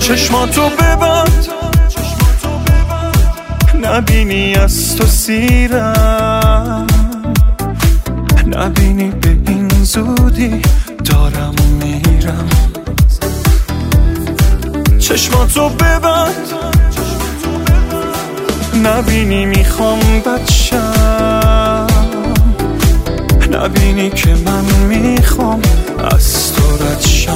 چشماتو ببند نبینی از تو سیرم، نبینی به این زودی دارم میرم. چشماتو ببند نبینی میخوام بچم، نبینی که من میخوام از تو رد شم.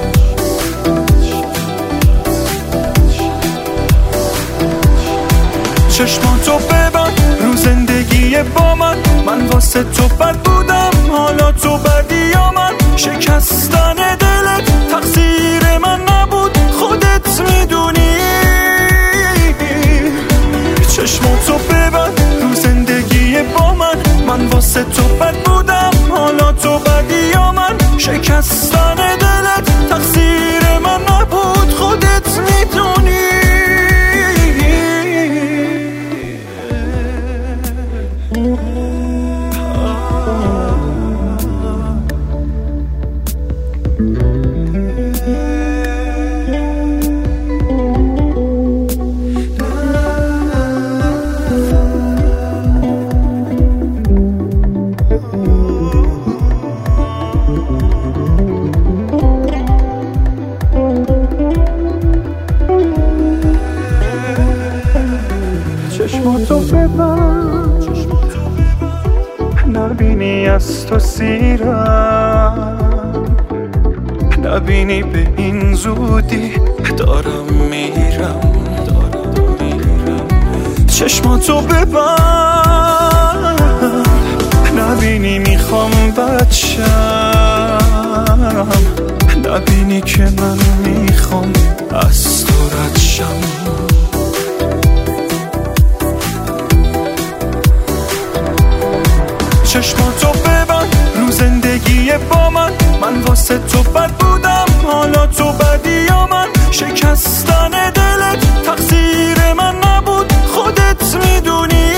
چشماتو ببند رو زندگی با من واسه تو بد بودم، حالا تو بدی یا من. شکستن دلت تقصیر من نبود، خودت میدونی. چشماتو ببند رو زندگی با من واسه تو بد بودم، حالا تو بدی یا من. شکستن دلت تقصیر من نبود، خودت میدونی. چشماتو ببند نبینی از تو سیرم، نبینی به این زودی دارم میرم. چشماتو ببند نبینی میخوام بچم، نبینی که من میخوام از تو رد شم. چشماتو ببند رو زندگی با من واسه تو بد بودم، حالا تو بدی یا من. شکستن دلت تقصیر من نبود، خودت میدونی.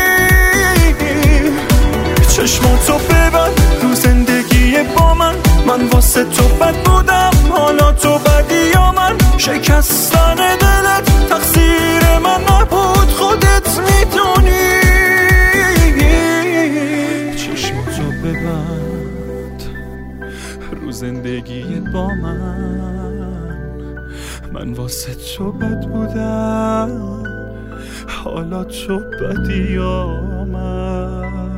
چشماتو ببند رو زندگی با من واسه تو بد بودم، حالا تو بدی یا من. شکستن دلت تقصیر من نبود، خودت میدونی. چشماتو ببند رو زندگی با من واسه تو بد بودم، حالا تو بدی یا من.